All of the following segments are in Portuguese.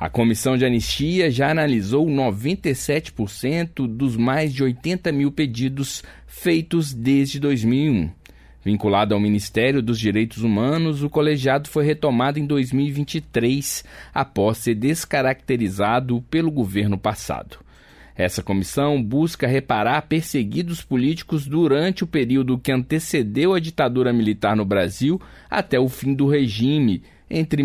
A Comissão de Anistia já analisou 97% dos mais de 80 mil pedidos feitos desde 2001. Vinculado ao Ministério dos Direitos Humanos, o colegiado foi retomado em 2023, após ser descaracterizado pelo governo passado. Essa comissão busca reparar perseguidos políticos durante o período que antecedeu a ditadura militar no Brasil até o fim do regime, entre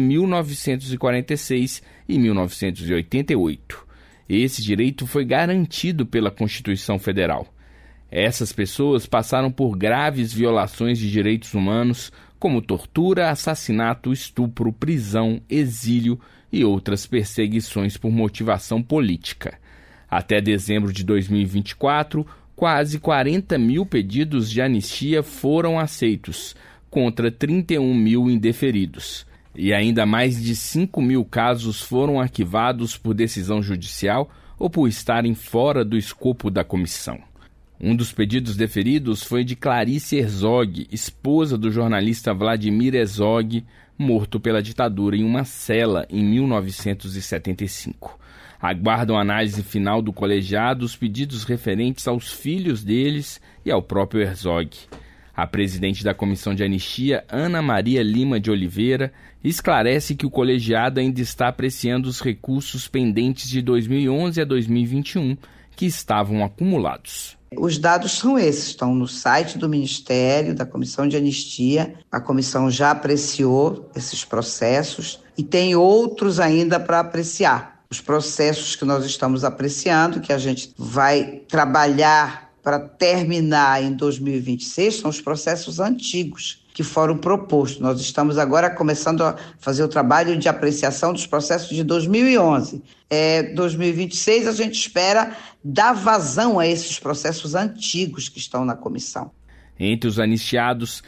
1946 e 1988. Esse direito foi garantido pela Constituição Federal. Essas pessoas passaram por graves violações de direitos humanos, como tortura, assassinato, estupro, prisão, exílio e outras perseguições por motivação política. Até dezembro de 2024, quase 40 mil pedidos de anistia foram aceitos, contra 31 mil indeferidos. E ainda mais de 5 mil casos foram arquivados por decisão judicial ou por estarem fora do escopo da comissão. Um dos pedidos deferidos foi de Clarice Herzog, esposa do jornalista Vladimir Herzog, morto pela ditadura em uma cela em 1975. Aguardam a análise final do colegiado os pedidos referentes aos filhos deles e ao próprio Herzog. A presidente da Comissão de Anistia, Ana Maria Lima de Oliveira, esclarece que o colegiado ainda está apreciando os recursos pendentes de 2011 a 2021 que estavam acumulados. Os dados são esses, estão no site do Ministério, da Comissão de Anistia. A comissão já apreciou esses processos e tem outros ainda para apreciar. Os processos que nós estamos apreciando, que a gente vai trabalhar para terminar em 2026, são os processos antigos que foram propostos. Nós estamos agora começando a fazer o trabalho de apreciação dos processos de 2011. 2026 a gente espera dar vazão a esses processos antigos que estão na comissão. Entre os anistiados,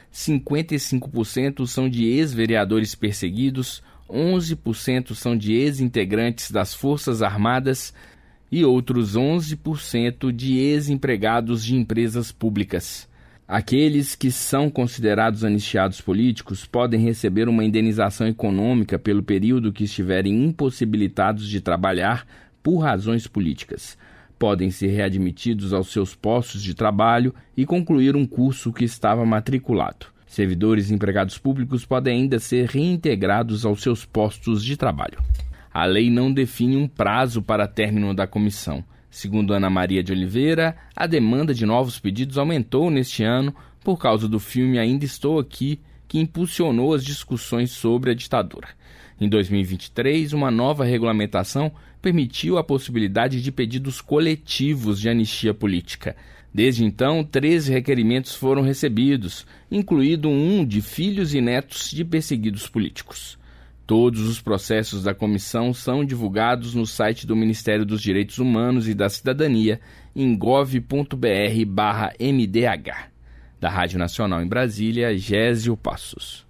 55% são de ex-vereadores perseguidos, 11% são de ex-integrantes das Forças Armadas e outros 11% de ex-empregados de empresas públicas. Aqueles que são considerados anistiados políticos podem receber uma indenização econômica pelo período que estiverem impossibilitados de trabalhar por razões políticas. Podem ser readmitidos aos seus postos de trabalho e concluir um curso que estava matriculado. Servidores e empregados públicos podem ainda ser reintegrados aos seus postos de trabalho. A lei não define um prazo para término da comissão. Segundo Ana Maria de Oliveira, a demanda de novos pedidos aumentou neste ano por causa do filme Ainda Estou Aqui, que impulsionou as discussões sobre a ditadura. Em 2023, uma nova regulamentação permitiu a possibilidade de pedidos coletivos de anistia política. Desde então, 13 requerimentos foram recebidos, incluído um de filhos e netos de perseguidos políticos. Todos os processos da comissão são divulgados no site do Ministério dos Direitos Humanos e da Cidadania em gov.br/mdh. Da Rádio Nacional em Brasília, Gésio Passos.